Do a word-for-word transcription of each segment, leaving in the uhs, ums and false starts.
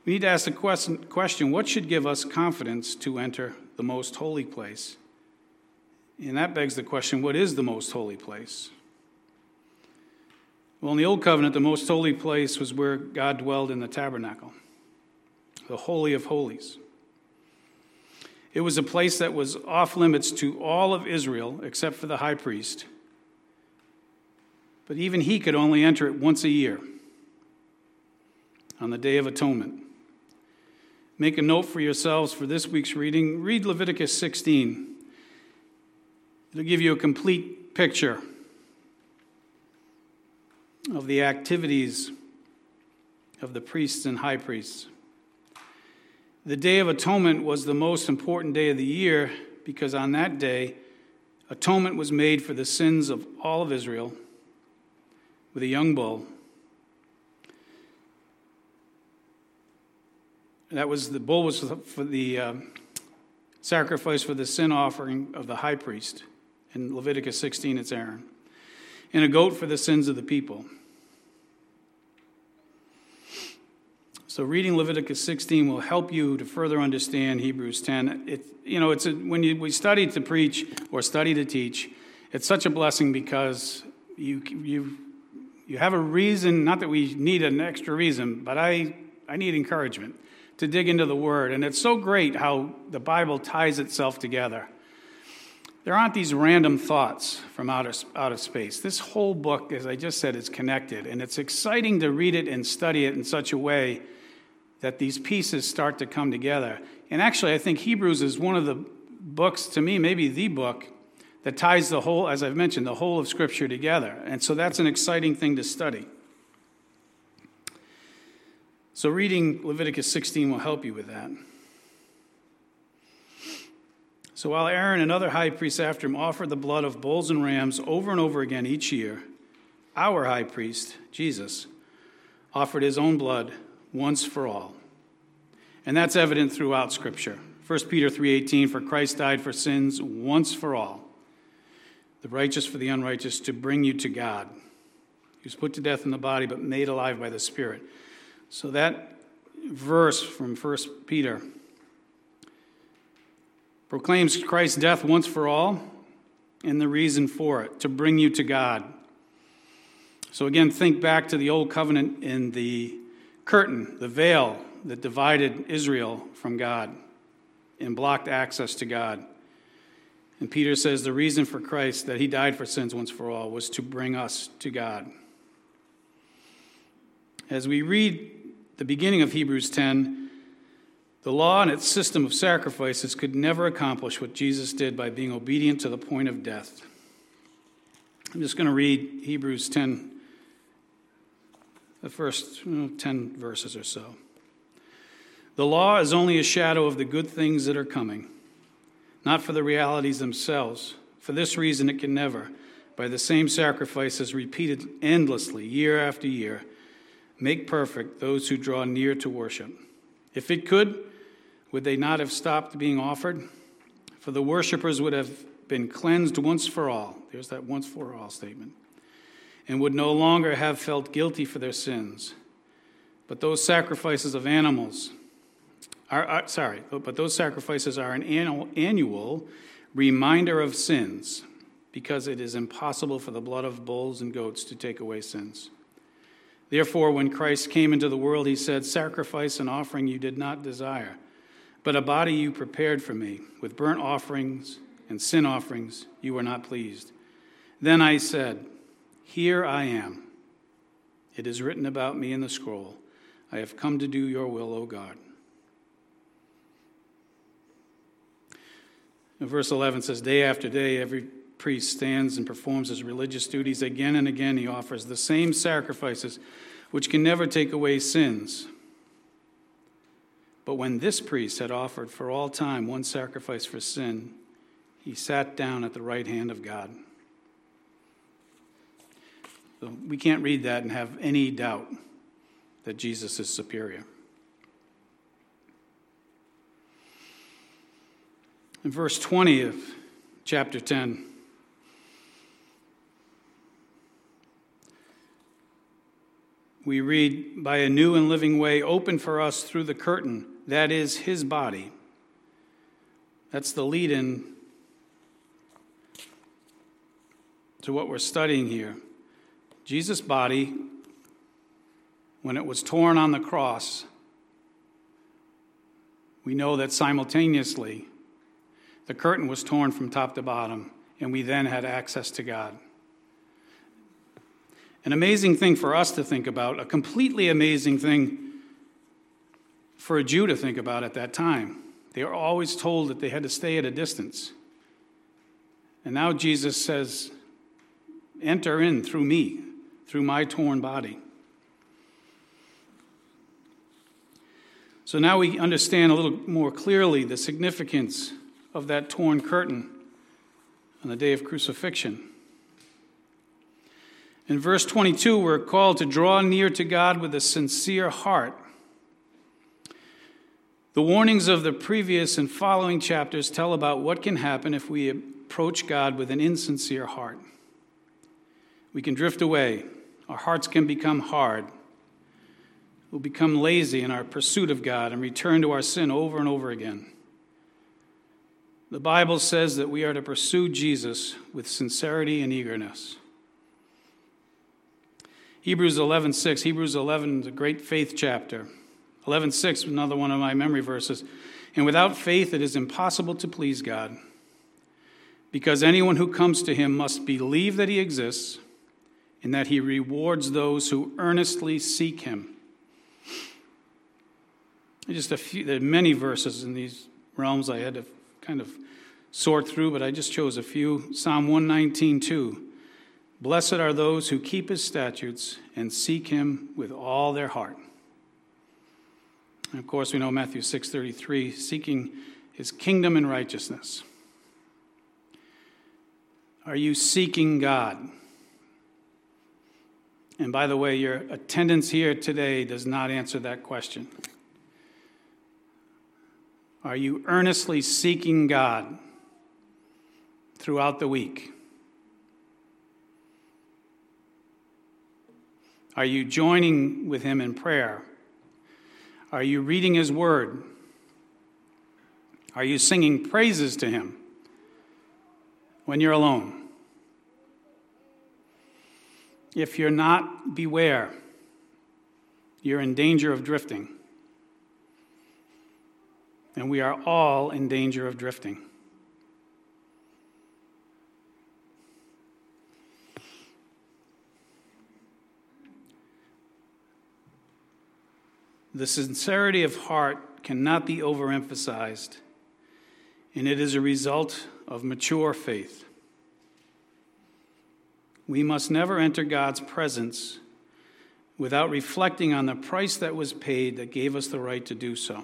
We need to ask the question, question, what should give us confidence to enter the most holy place? And that begs the question, what is the most holy place? Well, in the Old Covenant, the most holy place was where God dwelled in the tabernacle, the Holy of Holies. It was a place that was off limits to all of Israel except for the high priest. But even he could only enter it once a year, on the Day of Atonement. Make a note for yourselves for this week's reading. Read Leviticus sixteen. It'll give you a complete picture of the activities of the priests and high priests. The Day of Atonement was the most important day of the year because on that day, atonement was made for the sins of all of Israel with a young bull. That was the bull was for the uh, sacrifice for the sin offering of the high priest. In Leviticus sixteen, it's Aaron. And a goat for the sins of the people. So reading Leviticus sixteen will help you to further understand Hebrews ten. It, you know, it's a, when you, we study to preach or study to teach, it's such a blessing because you you you have a reason. Not that we need an extra reason, but I I need encouragement to dig into the Word, and it's so great how the Bible ties itself together. There aren't these random thoughts from outer, out of space. This whole book, as I just said, is connected, and it's exciting to read it and study it in such a way that these pieces start to come together. And actually, I think Hebrews is one of the books, to me, maybe the book, that ties the whole, as I've mentioned, the whole of Scripture together. And so that's an exciting thing to study. So reading Leviticus sixteen will help you with that. So while Aaron and other high priests after him offered the blood of bulls and rams over and over again each year, our high priest, Jesus, offered his own blood once for all. And that's evident throughout Scripture. First Peter three eighteen, for Christ died for sins once for all, the righteous for the unrighteous, to bring you to God. He was put to death in the body, but made alive by the Spirit. So that verse from First Peter proclaims Christ's death once for all and the reason for it, to bring you to God. So again, think back to the Old Covenant in the curtain, the veil that divided Israel from God and blocked access to God. And Peter says the reason for Christ, that he died for sins once for all, was to bring us to God. As we read the beginning of Hebrews ten, the law and its system of sacrifices could never accomplish what Jesus did by being obedient to the point of death. I'm just going to read Hebrews ten, the first you know, ten verses or so. The law is only a shadow of the good things that are coming, not for the realities themselves. For this reason, it can never, by the same sacrifices repeated endlessly, year after year, make perfect those who draw near to worship. If it could, would they not have stopped being offered? For the worshipers would have been cleansed once for all. There's that once for all statement. And would no longer have felt guilty for their sins. But those sacrifices of animals are, are sorry, but those sacrifices are an annual, annual reminder of sins, because it is impossible for the blood of bulls and goats to take away sins. Therefore, when Christ came into the world, he said, sacrifice and offering you did not desire, but a body you prepared for me. With burnt offerings and sin offerings you were not pleased. Then I said, here I am. It is written about me in the scroll. I have come to do your will, O God. And verse eleven says, day after day, every priest stands and performs his religious duties. Again and again he offers the same sacrifices which can never take away sins. But when this priest had offered for all time one sacrifice for sin, he sat down at the right hand of God. So we can't read that and have any doubt that Jesus is superior. In verse twenty of chapter ten, we read, by a new and living way opened for us through the curtain, that is his body. That's the lead-in to what we're studying here. Jesus' body, when it was torn on the cross, we know that simultaneously the curtain was torn from top to bottom, and we then had access to God. An amazing thing for us to think about, a completely amazing thing for a Jew to think about at that time. They were always told that they had to stay at a distance. And now Jesus says, enter in through me, through my torn body. So now we understand a little more clearly the significance of that torn curtain on the day of crucifixion. In verse twenty-two, we're called to draw near to God with a sincere heart. The warnings of the previous and following chapters tell about what can happen if we approach God with an insincere heart. We can drift away. Our hearts can become hard. We'll become lazy in our pursuit of God and return to our sin over and over again. The Bible says that we are to pursue Jesus with sincerity and eagerness. Hebrews eleven six. Hebrews eleven is a great faith chapter. eleven six, another one of my memory verses. And without faith it is impossible to please God, because anyone who comes to him must believe that he exists and that he rewards those who earnestly seek him. Just a few, there are many verses in these realms I had to kind of sort through, but I just chose a few. Psalm one nineteen two. Blessed are those who keep his statutes and seek him with all their heart. And of course, we know Matthew six thirty-three, seeking his kingdom and righteousness. Are you seeking God? And by the way, your attendance here today does not answer that question. Are you earnestly seeking God throughout the week? Are you joining with him in prayer? Are you reading his word? Are you singing praises to him when you're alone? If you're not, beware. You're in danger of drifting. And we are all in danger of drifting. The sincerity of heart cannot be overemphasized, and it is a result of mature faith. We must never enter God's presence without reflecting on the price that was paid that gave us the right to do so.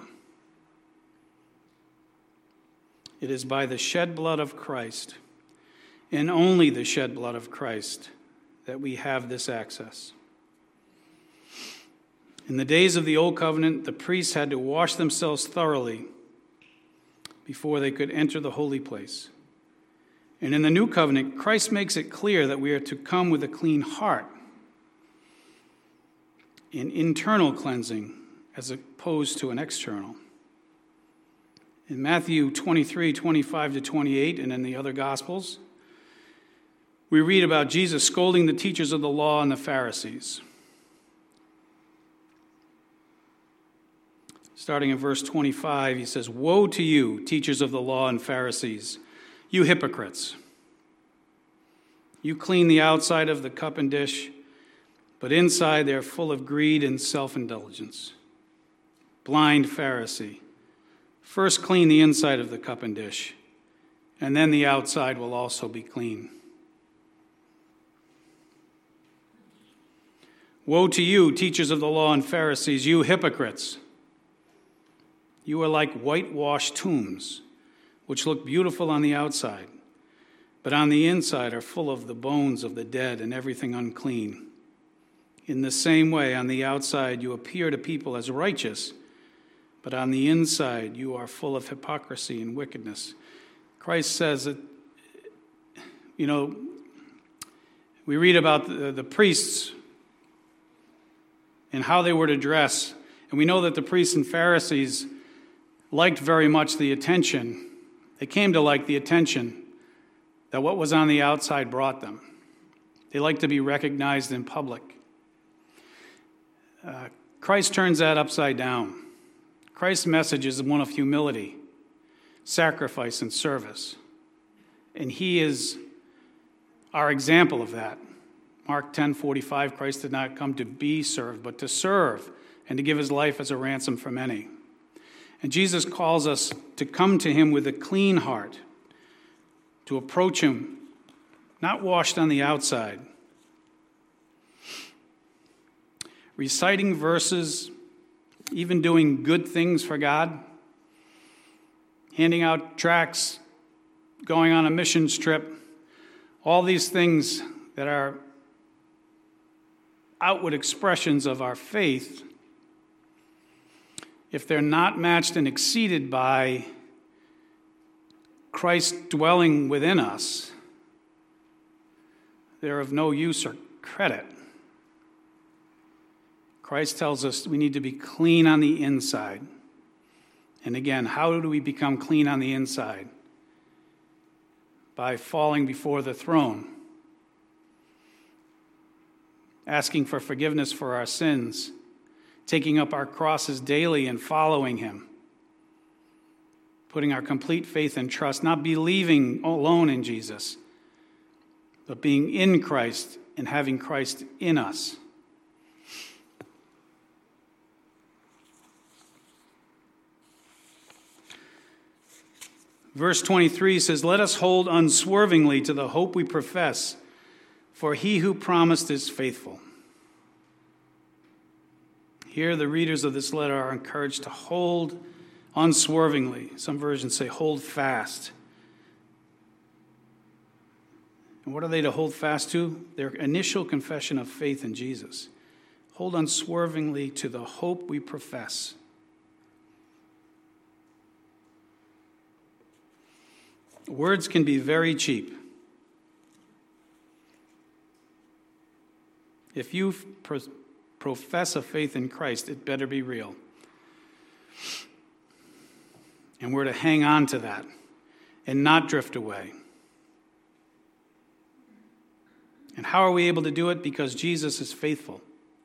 It is by the shed blood of Christ, and only the shed blood of Christ, that we have this access. In the days of the Old Covenant, the priests had to wash themselves thoroughly before they could enter the holy place. And in the New Covenant, Christ makes it clear that we are to come with a clean heart, an internal cleansing as opposed to an external. In Matthew twenty-three, twenty-five to twenty-eight, and in the other Gospels, we read about Jesus scolding the teachers of the law and the Pharisees. Starting in verse twenty-five, he says, "Woe to you, teachers of the law and Pharisees, you hypocrites! You clean the outside of the cup and dish, but inside they are full of greed and self-indulgence. Blind Pharisee, first clean the inside of the cup and dish, and then the outside will also be clean. Woe to you, teachers of the law and Pharisees, you hypocrites! You are like whitewashed tombs, which look beautiful on the outside, but on the inside are full of the bones of the dead and everything unclean. In the same way, on the outside you appear to people as righteous, but on the inside you are full of hypocrisy and wickedness." Christ says that, you know, we read about the, the priests and how they were to dress. And we know that the priests and Pharisees liked very much the attention. They came to like the attention that what was on the outside brought them. They liked to be recognized in public. Uh, Christ turns that upside down. Christ's message is one of humility, sacrifice, and service. And he is our example of that. Mark ten forty-five, Christ did not come to be served, but to serve and to give his life as a ransom for many. And Jesus calls us to come to him with a clean heart, to approach him, not washed on the outside. Reciting verses, even doing good things for God, handing out tracts, going on a missions trip, all these things that are outward expressions of our faith, if they're not matched and exceeded by Christ dwelling within us, they're of no use or credit. Christ tells us we need to be clean on the inside. And again, how do we become clean on the inside? By falling before the throne, asking for forgiveness for our sins, taking up our crosses daily and following him, putting our complete faith and trust, not believing alone in Jesus, but being in Christ and having Christ in us. Verse twenty-three says, "Let us hold unswervingly to the hope we profess, for he who promised is faithful." Here, the readers of this letter are encouraged to hold unswervingly. Some versions say hold fast. And what are they to hold fast to? Their initial confession of faith in Jesus. Hold unswervingly to the hope we profess. Words can be very cheap. If you pro- profess a faith in Christ, it better be real. And we're to hang on to that and not drift away. And how are we able to do it? Because Jesus is faithful.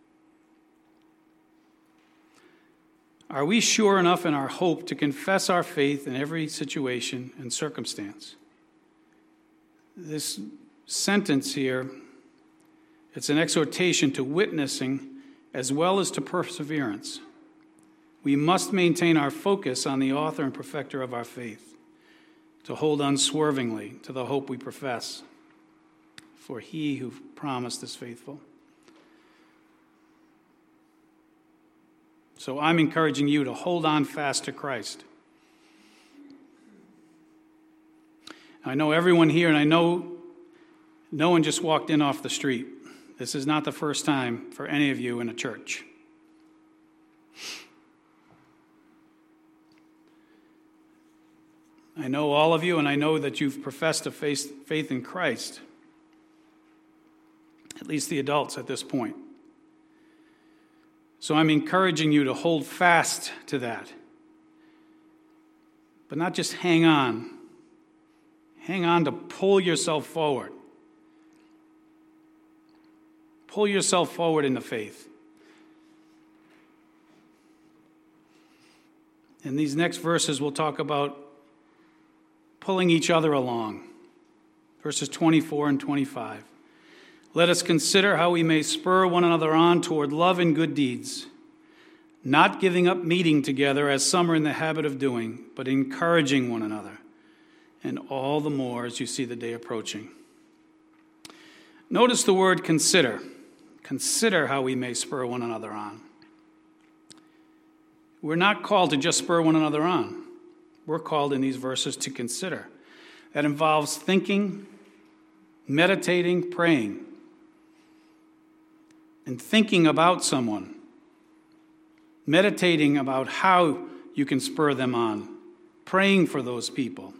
Are we sure enough in our hope to confess our faith in every situation and circumstance? This sentence here, it's an exhortation to witnessing as well as to perseverance. We must maintain our focus on the author and perfecter of our faith, to hold unswervingly to the hope we profess, for he who promised is faithful. So I'm encouraging you to hold on fast to Christ. I know everyone here, and I know no one just walked in off the street. This is not the first time for any of you in a church. I know all of you, and I know that you've professed a faith in Christ, at least the adults at this point. So I'm encouraging you to hold fast to that. But not just hang on. Hang on to pull yourself forward. Pull yourself forward in the faith. In these next verses, we'll talk about pulling each other along. Verses twenty-four and twenty-five. Let us consider how we may spur one another on toward love and good deeds, not giving up meeting together as some are in the habit of doing, but encouraging one another, and all the more as you see the day approaching. Notice the word consider. Consider how we may spur one another on. We're not called to just spur one another on. We're called in these verses to consider. That involves thinking, meditating, praying, and thinking about someone, meditating about how you can spur them on, praying for those people.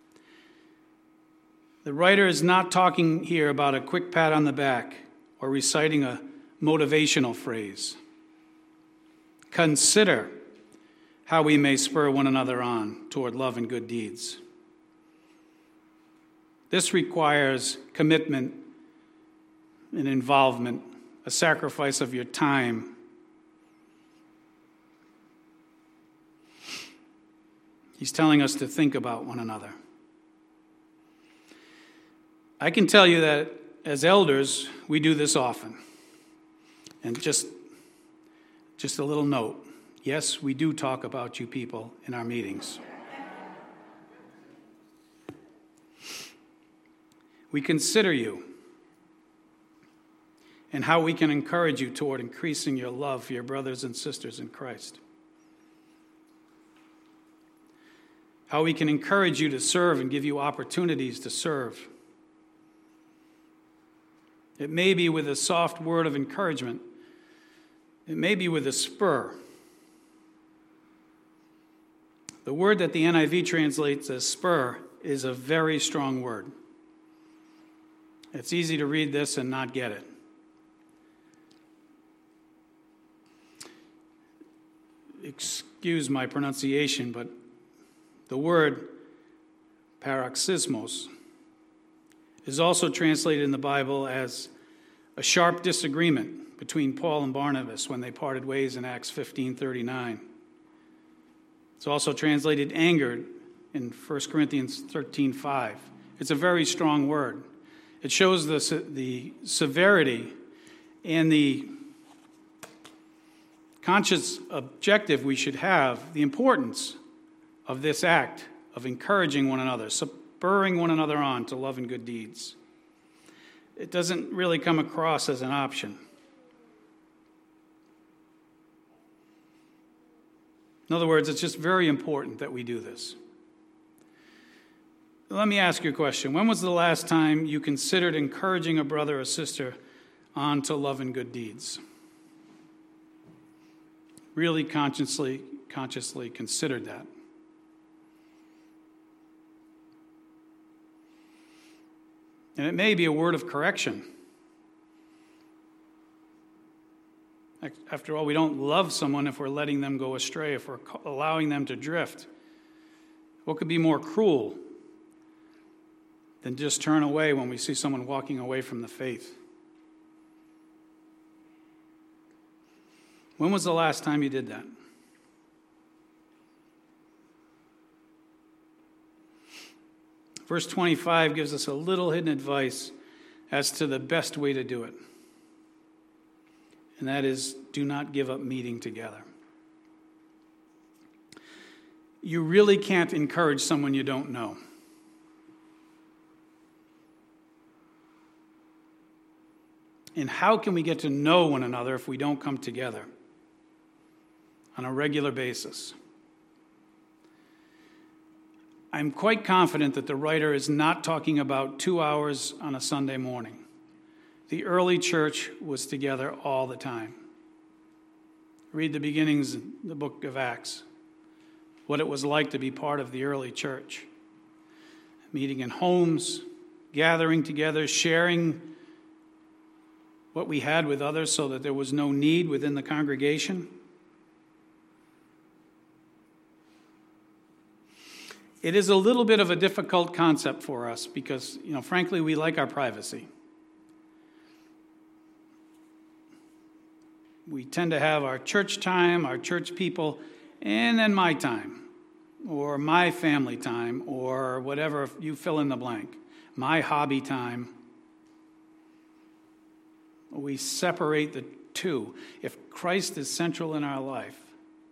The writer is not talking here about a quick pat on the back or reciting a motivational phrase. consider how we may spur one another on toward love and good deeds. This requires commitment and involvement, a sacrifice of your time. He's telling us to think about one another. I can tell you that as elders, we do this often. And just, just a little note. Yes, we do talk about you people in our meetings. We consider you and how we can encourage you toward increasing your love for your brothers and sisters in Christ. How we can encourage you to serve and give you opportunities to serve. It may be with a soft word of encouragement. It may be with a spur. The word that the N I V translates as spur is a very strong word. It's easy to read this and not get it. Excuse my pronunciation, but the word paroxysmos is also translated in the Bible as a sharp disagreement between Paul and Barnabas when they parted ways in Acts fifteen thirty-nine. It's also translated anger in First Corinthians thirteen five. It's a very strong word. It shows the, the severity and the conscious objective we should have, the importance of this act of encouraging one another, spurring one another on to love and good deeds. It doesn't really come across as an option. In other words, it's just very important that we do this. Let me ask you a question. When was the last time you considered encouraging a brother or sister on to love and good deeds? Really consciously, consciously considered that. And it may be a word of correction. After all, we don't love someone if we're letting them go astray, if we're allowing them to drift. What could be more cruel than just turn away when we see someone walking away from the faith? When was the last time you did that? Verse twenty-five gives us a little hidden advice as to the best way to do it. And that is, do not give up meeting together. You really can't encourage someone you don't know. And how can we get to know one another if we don't come together on a regular basis? I'm quite confident that the writer is not talking about two hours on a Sunday morning. The early church was together all the time. Read the beginnings in the book of Acts, what it was like to be part of the early church. Meeting in homes, gathering together, sharing what we had with others so that there was no need within the congregation. It is a little bit of a difficult concept for us because, you know, frankly, we like our privacy. We tend to have our church time, our church people, and then my time, or my family time, or whatever, you fill in the blank. My hobby time. We separate the two. If Christ is central in our life,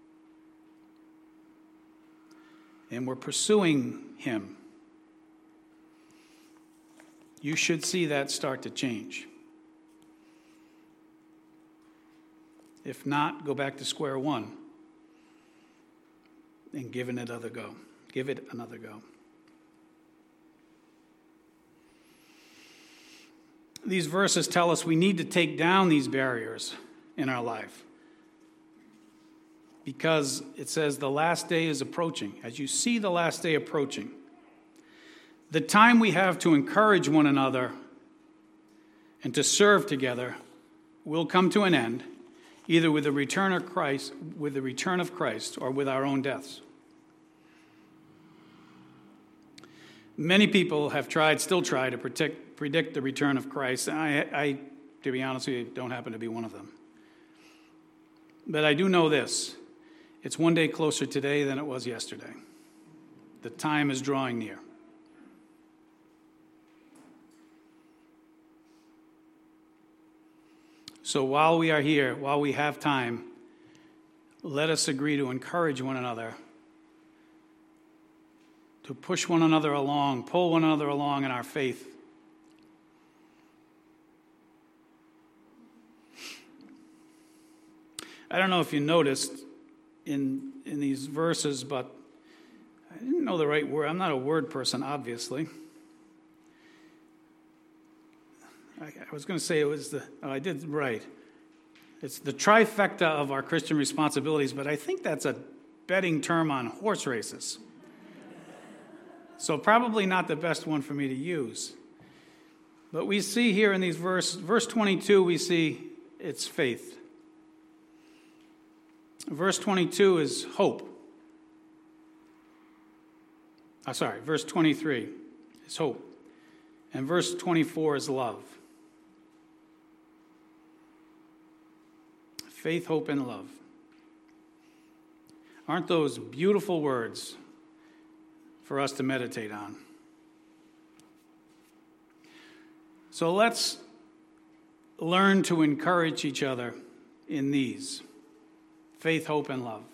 and we're pursuing him, you should see that start to change. If not, go back to square one and give it another go. Give it another go. These verses tell us we need to take down these barriers in our life because it says the last day is approaching. As you see the last day approaching, the time we have to encourage one another and to serve together will come to an end, either with the return of Christ, with the return of Christ, or with our own deaths. Many people have tried, still try, to predict, predict the return of Christ. And I, I, to be honest with you, don't happen to be one of them. But I do know this. It's one day closer today than it was yesterday. The time is drawing near. So while we are here, while we have time, let us agree to encourage one another, to push one another along, pull one another along in our faith. I don't know if you noticed in, in these verses, but I didn't know the right word. I'm not a word person, obviously. I, I was going to say it was the, oh, I did right. It's the trifecta of our Christian responsibilities, but I think that's a betting term on horse races. So probably not the best one for me to use. But we see here in these verse, verse twenty-two, we see it's faith. Verse twenty-two is hope. Oh, sorry, verse twenty-three is hope. And verse twenty-four is love. Faith, hope, and love. Aren't those beautiful words for us to meditate on? So let's learn to encourage each other in these. Faith, hope, and love.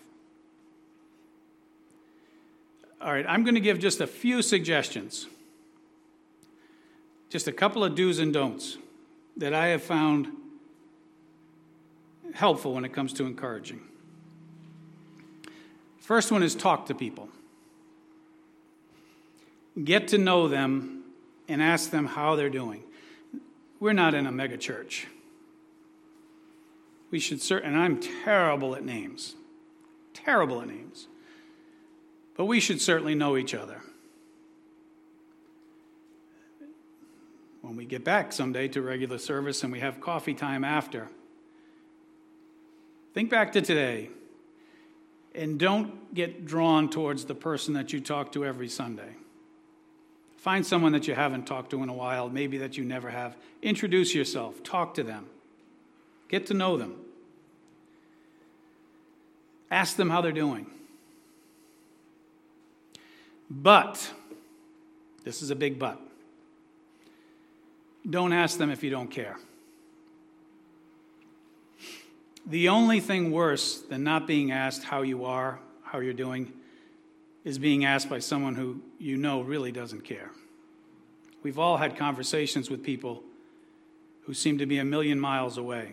All right, I'm going to give just a few suggestions. Just a couple of do's and don'ts that I have found helpful when it comes to encouraging. First one is talk to people. Get to know them and ask them how they're doing. We're not in a mega church. We should, and I'm terrible at names, terrible at names. But we should certainly know each other. When we get back someday to regular service and we have coffee time after, think back to today and don't get drawn towards the person that you talk to every Sunday. Find someone that you haven't talked to in a while, maybe that you never have. Introduce yourself. Talk to them. Get to know them. Ask them how they're doing. But, this is a big but, don't ask them if you don't care. The only thing worse than not being asked how you are, how you're doing, is being asked by someone who you know really doesn't care. We've all had conversations with people who seem to be a million miles away.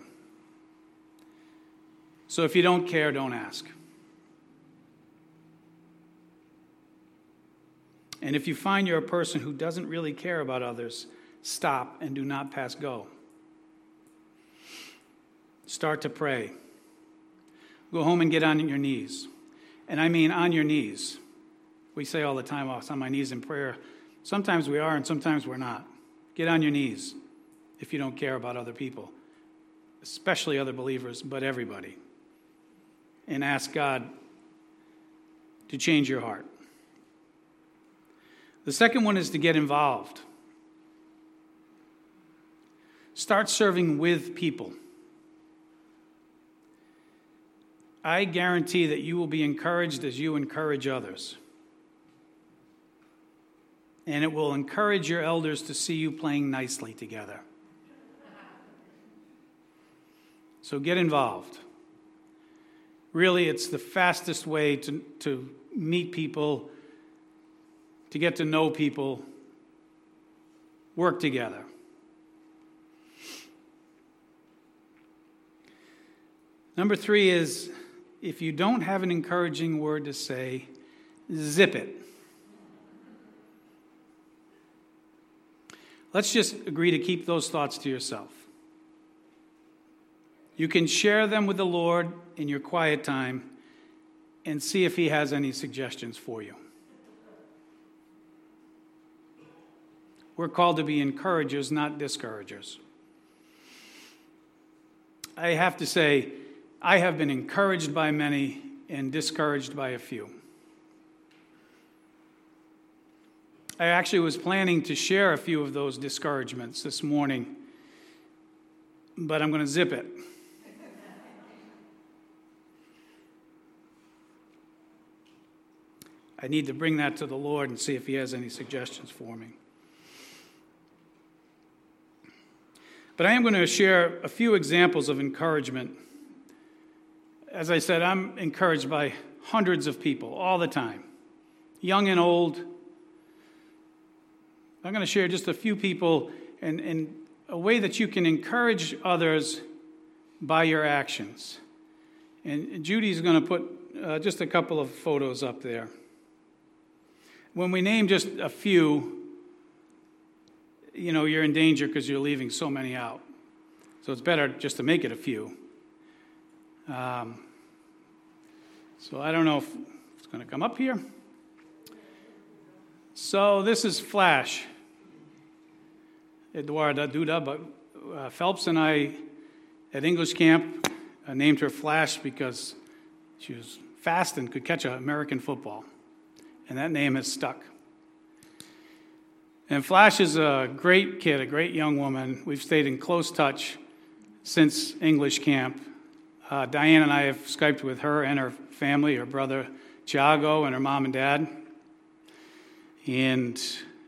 So if you don't care, don't ask. And if you find you're a person who doesn't really care about others, stop and do not pass go. Start to pray. Go home and get on your knees. And I mean on your knees. We say all the time, oh, it's on my knees in prayer. Sometimes we are and sometimes we're not. Get on your knees if you don't care about other people, especially other believers, but everybody. And ask God to change your heart. The second one is to get involved. Start serving with people. I guarantee that you will be encouraged as you encourage others. And it will encourage your elders to see you playing nicely together. So get involved. Really, it's the fastest way to, to meet people, to get to know people, work together. Number three is, if you don't have an encouraging word to say, zip it. Let's just agree to keep those thoughts to yourself. You can share them with the Lord in your quiet time and see if He has any suggestions for you. We're called to be encouragers, not discouragers. I have to say, I have been encouraged by many and discouraged by a few. I actually was planning to share a few of those discouragements this morning, but I'm going to zip it. I need to bring that to the Lord and see if he has any suggestions for me. But I am going to share a few examples of encouragement. As I said, I'm encouraged by hundreds of people all the time, young and old. I'm going to share just a few people and, and a way that you can encourage others by your actions. And Judy's going to put uh, just a couple of photos up there. When we name just a few, you know, you're in danger because you're leaving so many out. So it's better just to make it a few. Um, so I don't know if it's going to come up here. So this is Flash. Eduarda Duda, but uh, Phelps and I at English camp uh, named her Flash because she was fast and could catch an American football. And that name has stuck. And Flash is a great kid, a great young woman. We've stayed in close touch since English camp. Uh, Diane and I have Skyped with her and her family, her brother Thiago and her mom and dad. And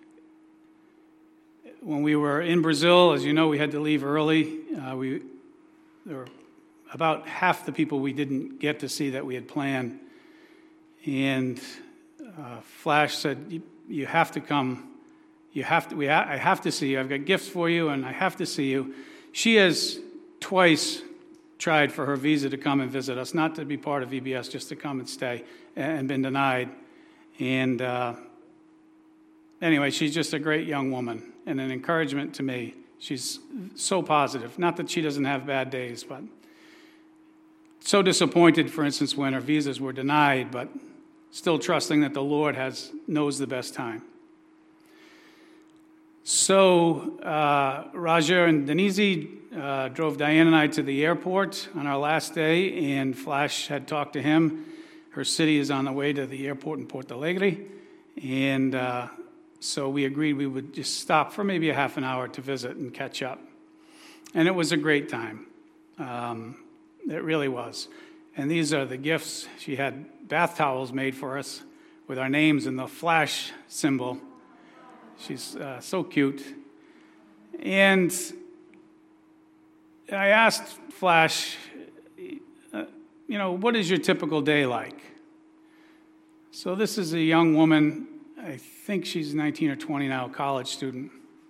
when we were in Brazil, as you know, we had to leave early. Uh, we there were about half the people we didn't get to see that we had planned. And uh, Flash said, you, you have to come. You have to. We ha- I have to see you. I've got gifts for you, and I have to see you. She has twice tried for her visa to come and visit us, not to be part of V B S, just to come and stay, and been denied. And uh, anyway, she's just a great young woman and an encouragement to me. She's so positive. Not that she doesn't have bad days, but so disappointed, for instance, when her visas were denied, but still trusting that the Lord has knows the best time. So uh, Roger and Denise uh, drove Diane and I to the airport on our last day, and Flash had talked to him. Her city is on the way to the airport in Porto Alegre, and uh, so we agreed we would just stop for maybe a half an hour to visit and catch up. And it was a great time. Um, it really was. And these are the gifts. She had bath towels made for us with our names and the Flash symbol. She's uh, so cute. And I asked Flash, uh, you know, what is your typical day like? So this is a young woman. I think she's nineteen or twenty now, a college student.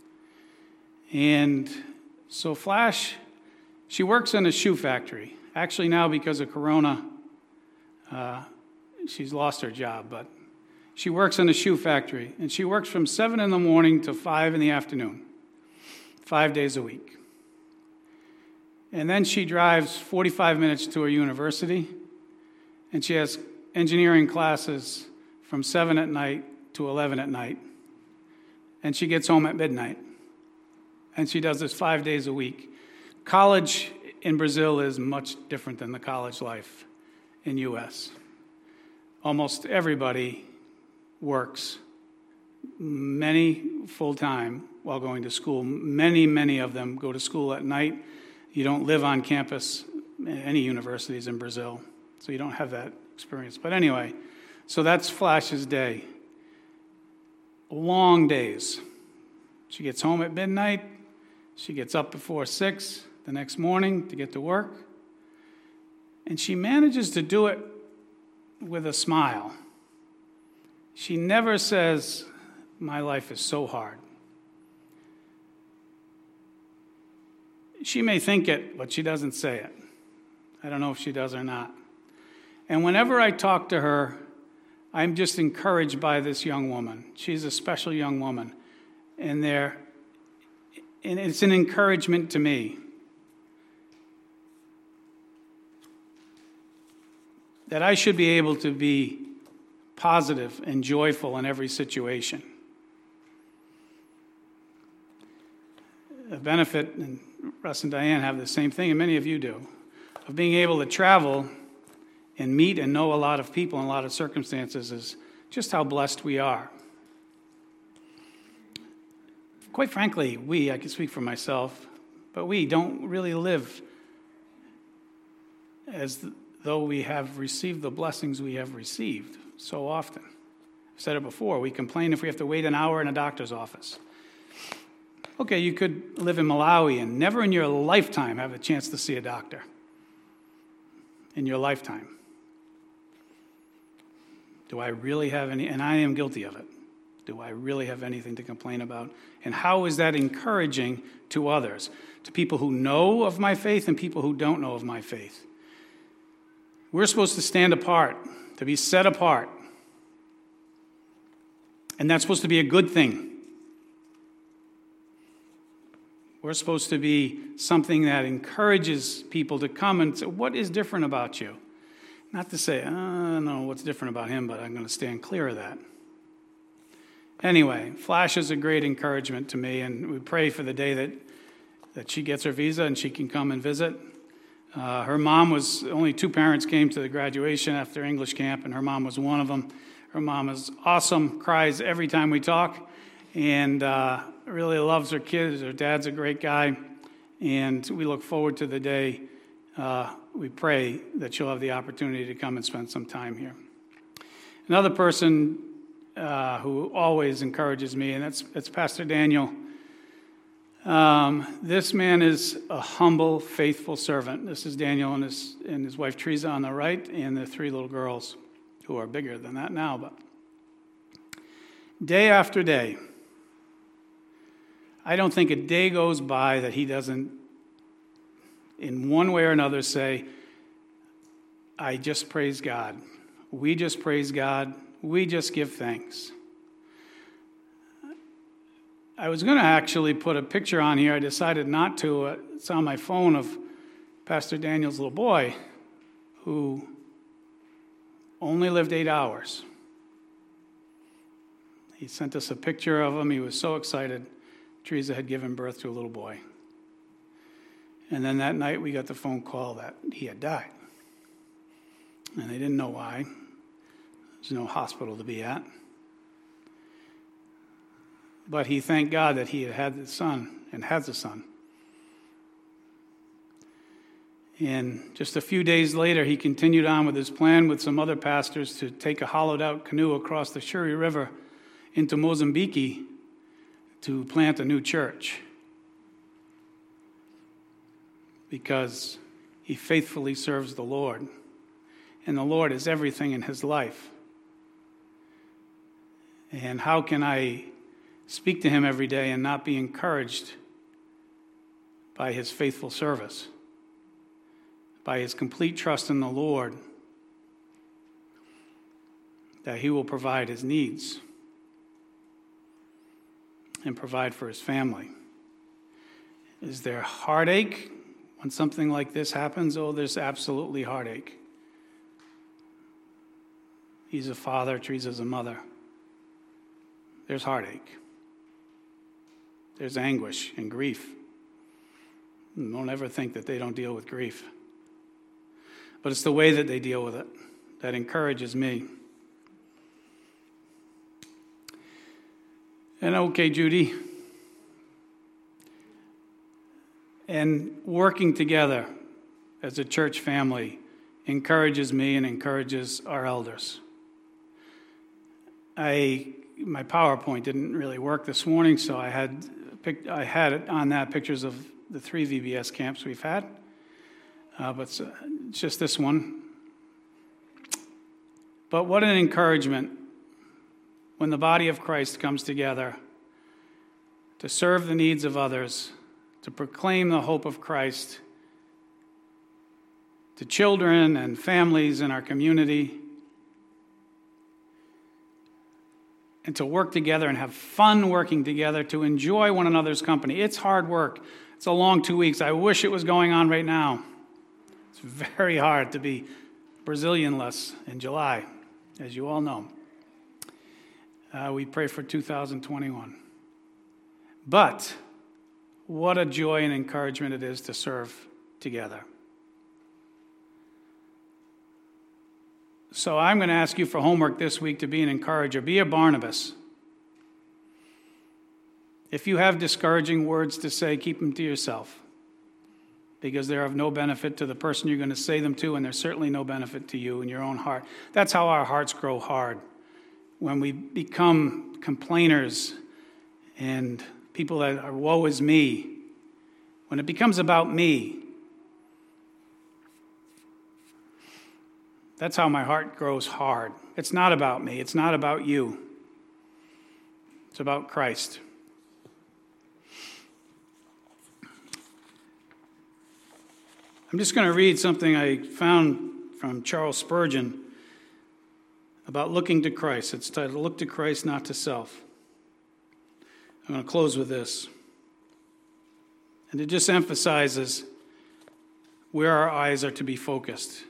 And so Flash, she works in a shoe factory. Actually now, because of Corona, uh, she's lost her job, but she works in a shoe factory, and she works from seven in the morning to five in the afternoon, five days a week. And then she drives forty-five minutes to her university, and she has engineering classes from seven at night to eleven at night. And she gets home at midnight. And she does this five days a week. College in Brazil is much different than the college life in U S. Almost everybody works, many full-time while going to school. Many, many of them go to school at night. You don't live on campus at any universities in Brazil, so you don't have that experience. But anyway, so that's Flash's day. Long days. She gets home at midnight. She gets up before six the next morning to get to work. And she manages to do it with a smile. She never says, my life is so hard. She may think it, but she doesn't say it. I don't know if she does or not. And whenever I talk to her, I'm just encouraged by this young woman. She's a special young woman. And there, and it's an encouragement to me that I should be able to be positive and joyful in every situation. A benefit, and Russ and Diane have the same thing, and many of you do. of being able to travel and meet and know a lot of people in a lot of circumstances is just how blessed we are. Quite frankly, we, I can speak for myself, but we don't really live as though we have received the blessings we have received so often. I've said it before, we complain if we have to wait an hour in a doctor's office. Okay, you could live in Malawi and never in your lifetime have a chance to see a doctor. In your lifetime. Do I really have any, and I am guilty of it, do I really have anything to complain about? And how is that encouraging to others? To people who know of my faith and people who don't know of my faith. We're supposed to stand apart, to be set apart. And that's supposed to be a good thing. We're supposed to be something that encourages people to come and say, what is different about you? Not to say, I don't know what's different about him, but I'm going to stand clear of that. Anyway, Flash is a great encouragement to me, and we pray for the day that, that she gets her visa and she can come and visit. Uh, her mom was, only two parents came to the graduation after English camp, and her mom was one of them. Her mom is awesome, cries every time we talk, and uh, really loves her kids. Her dad's a great guy, and we look forward to the day uh, we pray that she'll have the opportunity to come and spend some time here. Another person uh, who always encourages me, and that's, that's Pastor Daniel. Um, this man is a humble, faithful servant. This is Daniel and his, and his wife Teresa on the right, and the three little girls who are bigger than that now. But day after day, I don't think a day goes by that he doesn't, in one way or another, say, I just praise God. We just praise God. We just give thanks. I was going to actually put a picture on here. I decided not to. It's on my phone of Pastor Daniel's little boy who only lived eight hours. He sent us a picture of him. He was so excited. Teresa had given birth to a little boy. And then that night we got the phone call that he had died. And they didn't know why. There's no hospital to be at. But he thanked God that he had had the son and has a son. And just a few days later, he continued on with his plan with some other pastors to take a hollowed-out canoe across the Shuri River into Mozambique to plant a new church. Because he faithfully serves the Lord. And the Lord is everything in his life. And how can I speak to him every day and not be encouraged by his faithful service, by his complete trust in the Lord, that he will provide his needs and provide for his family? Is there heartache when something like this happens? Oh, there's absolutely heartache. He's a father, Teresa's a mother. There's heartache. There's anguish and grief. Don't ever think that they don't deal with grief. But it's the way that they deal with it that encourages me. And okay, Judy. And working together as a church family encourages me and encourages our elders. I my PowerPoint didn't really work this morning, so I had picked, I had it on that pictures of the three V B S camps we've had, uh, but it's, it's just this one. But what an encouragement when the body of Christ comes together to serve the needs of others, to proclaim the hope of Christ to children and families in our community, and to work together and have fun working together, to enjoy one another's company. It's hard work. It's a long two weeks. I wish it was going on right now. It's very hard to be Brazilian-less in July, as you all know. Uh, we pray for two thousand twenty-one. But what a joy and encouragement it is to serve together. So I'm going to ask you for homework this week to be an encourager. Be a Barnabas. If you have discouraging words to say, keep them to yourself, because they're of no benefit to the person you're going to say them to, and they're certainly no benefit to you in your own heart. That's how our hearts grow hard. When we become complainers and people that are woe is me, when it becomes about me, that's how my heart grows hard. It's not about me. It's not about you. It's about Christ. I'm just going to read something I found from Charles Spurgeon about looking to Christ. It's titled, Look to Christ, Not to Self. I'm going to close with this. And it just emphasizes where our eyes are to be focused.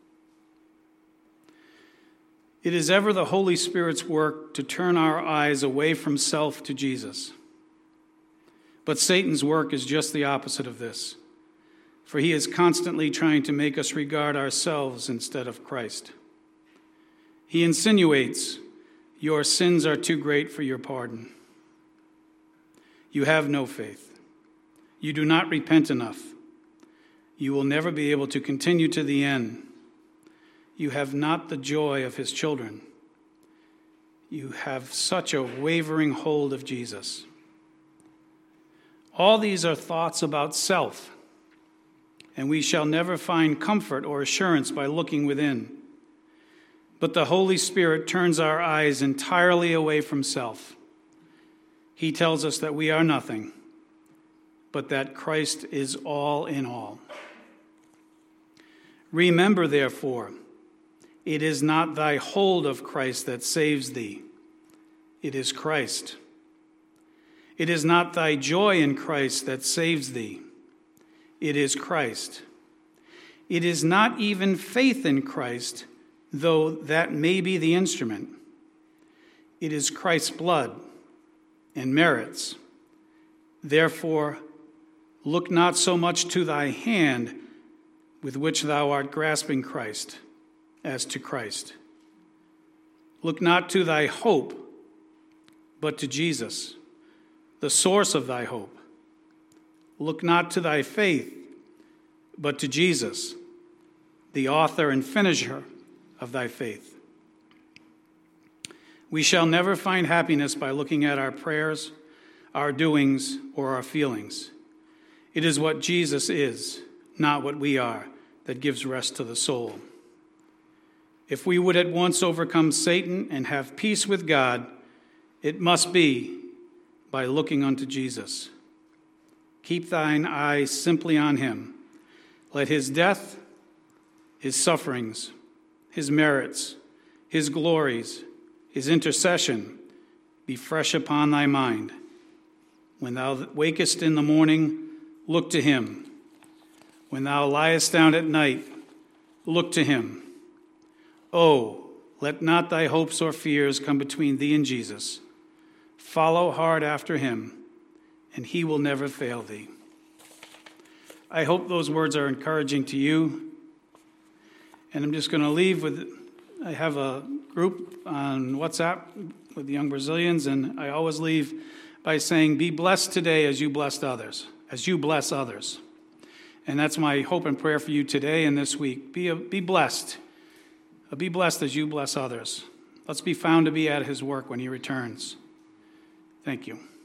It is ever the Holy Spirit's work to turn our eyes away from self to Jesus. But Satan's work is just the opposite of this, for he is constantly trying to make us regard ourselves instead of Christ. He insinuates, your sins are too great for your pardon. You have no faith. You do not repent enough. You will never be able to continue to the end. You have not the joy of his children. You have such a wavering hold of Jesus. All these are thoughts about self, and we shall never find comfort or assurance by looking within. But the Holy Spirit turns our eyes entirely away from self. He tells us that we are nothing, but that Christ is all in all. Remember, therefore, it is not thy hold of Christ that saves thee. It is Christ. It is not thy joy in Christ that saves thee. It is Christ. It is not even faith in Christ, though that may be the instrument. It is Christ's blood and merits. Therefore, look not so much to thy hand with which thou art grasping Christ, as to Christ. Look not to thy hope, but to Jesus, the source of thy hope. Look not to thy faith, but to Jesus, the author and finisher of thy faith. We shall never find happiness by looking at our prayers, our doings, or our feelings. It is what Jesus is, not what we are, that gives rest to the soul. If we would at once overcome Satan and have peace with God, it must be by looking unto Jesus. Keep thine eyes simply on him. Let his death, his sufferings, his merits, his glories, his intercession be fresh upon thy mind. When thou wakest in the morning, look to him. When thou liest down at night, look to him. Oh, let not thy hopes or fears come between thee and Jesus. Follow hard after him, and he will never fail thee. I hope those words are encouraging to you. And I'm just going to leave with, I have a group on WhatsApp with the young Brazilians, and I always leave by saying, be blessed today as you blessed others, as you bless others. And that's my hope and prayer for you today and this week. Be, a, be blessed. Be blessed as you bless others. Let's be found to be at his work when he returns. Thank you.